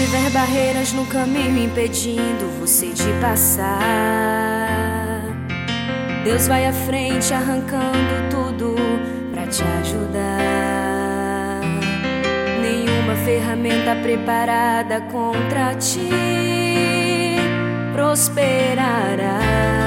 tiver barreiras no caminho impedindo você de passar, Deus vai à frente arrancando tudo pra te ajudar. Nenhuma ferramenta preparada contra ti prosperará.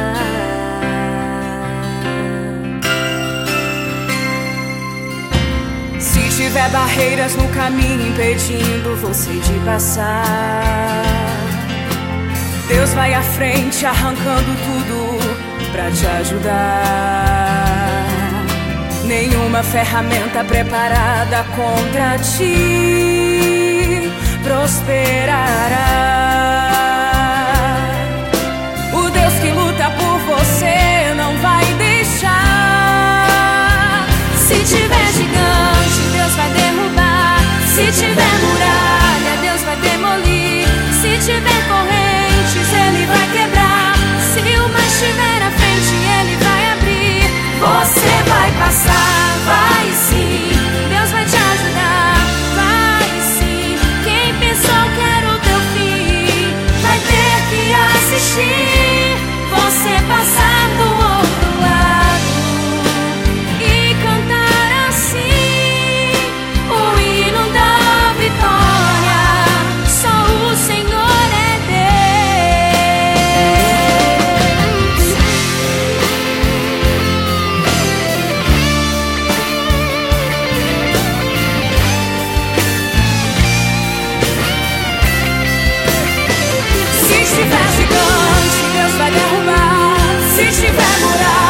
Se tiver barreiras no caminho impedindo você de passar, Deus vai à frente arrancando tudo pra te ajudar. Nenhuma ferramenta preparada contra ti prosperará. O Deus que luta por você não vai deixar. Se tiver gigante, Deus vai derrubar. Se tiver muralha, Deus vai demolir. Se tiver correntes, Ele vai quebrar. Se o mar estiver à frente, Ele vai abrir. Você vai passar, vai sim. Deus vai te ajudar, vai sim. Quem pensou que era o teu fim vai ter que assistir você passar do outro lado e cantar assim o hino da vitória. Só o Senhor é Deus. Se tiver gigante, Deus vai derrubar. Se tiver muralha,